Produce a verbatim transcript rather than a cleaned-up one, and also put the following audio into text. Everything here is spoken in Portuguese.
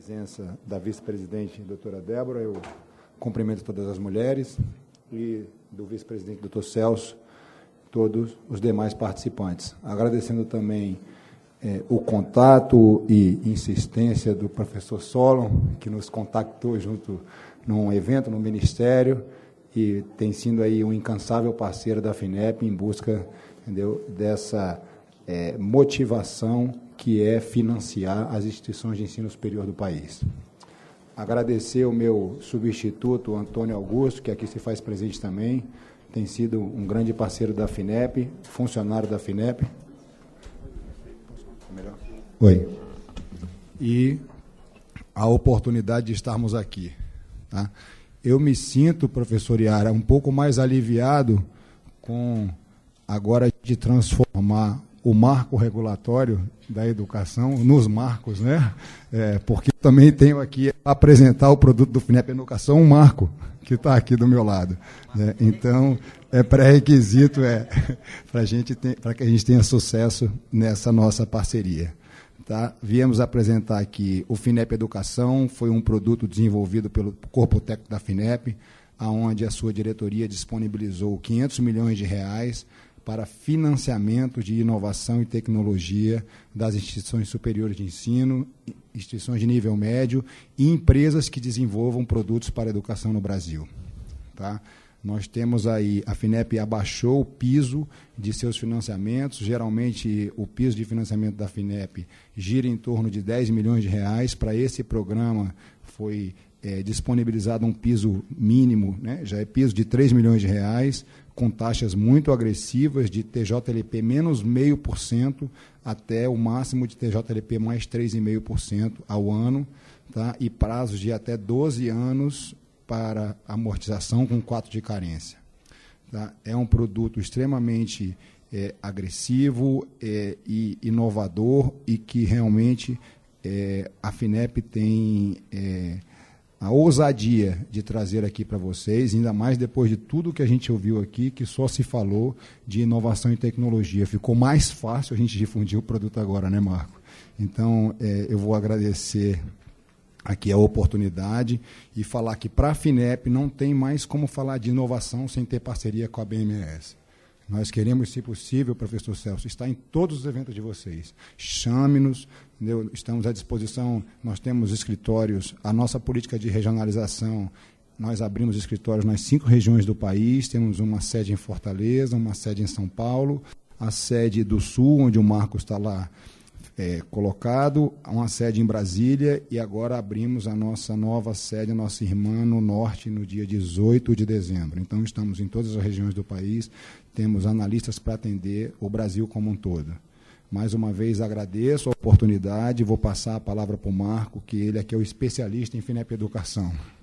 presença da vice-presidente, doutora Débora, eu cumprimento todas as mulheres, e do vice-presidente, doutor Celso, todos os demais participantes. Agradecendo também eh, o contato e insistência do professor Solon, que nos contactou junto num evento no Ministério, e tem sido aí um incansável parceiro da FINEP em busca, entendeu, dessa eh, motivação que é financiar as instituições de ensino superior do país. Agradecer o meu substituto, Antônio Augusto, que aqui se faz presente também, tem sido um grande parceiro da FINEP, funcionário da FINEP. Melhor? Oi. E a oportunidade de estarmos aqui. Tá? Eu me sinto, professor Iara, um pouco mais aliviado com agora de transformar o marco regulatório da educação nos marcos, né? É, porque também tenho aqui a apresentar o produto do FINEP Educação, um marco que está aqui do meu lado. Né? Então, é pré-requisito é, para gente ter, para que a gente tenha sucesso nessa nossa parceria. Tá? Viemos apresentar aqui o FINEP Educação, foi um produto desenvolvido pelo Corpo Técnico da FINEP, onde a sua diretoria disponibilizou quinhentos milhões de reais para financiamento de inovação e tecnologia das instituições superiores de ensino, instituições de nível médio e empresas que desenvolvam produtos para a educação no Brasil. Tá? Nós temos aí, a FINEP abaixou o piso de seus financiamentos, geralmente o piso de financiamento da FINEP gira em torno de dez milhões de reais, para esse programa foi é, disponibilizado um piso mínimo, né, já é piso de três milhões de reais, com taxas muito agressivas de T J L P menos zero vírgula cinco por cento até o máximo de T J L P mais três vírgula cinco por cento ao ano, tá? E prazos de até doze anos para amortização com quatro de carência. Tá? É um produto extremamente é, agressivo é, e inovador e que realmente é, a FINEP tem é, a ousadia de trazer aqui para vocês, ainda mais depois de tudo que a gente ouviu aqui, que só se falou de inovação e tecnologia. Ficou mais fácil a gente difundir o produto agora, né, Marco? Então, é, eu vou agradecer aqui a oportunidade e falar que para a FINEP não tem mais como falar de inovação sem ter parceria com a B M S. Nós queremos, se possível, professor Celso, estar em todos os eventos de vocês. Chame-nos, estamos à disposição, nós temos escritórios, a nossa política de regionalização, nós abrimos escritórios nas cinco regiões do país, temos uma sede em Fortaleza, uma sede em São Paulo, a sede do Sul, onde o Marcos está lá é, colocado, uma sede em Brasília, e agora abrimos a nossa nova sede, a nossa irmã no Norte, no dia dezoito de dezembro. Então, estamos em todas as regiões do país, temos analistas para atender o Brasil como um todo. Mais uma vez, agradeço a oportunidade, vou passar a palavra para o Marco, que ele aqui é o especialista em FINEP Educação.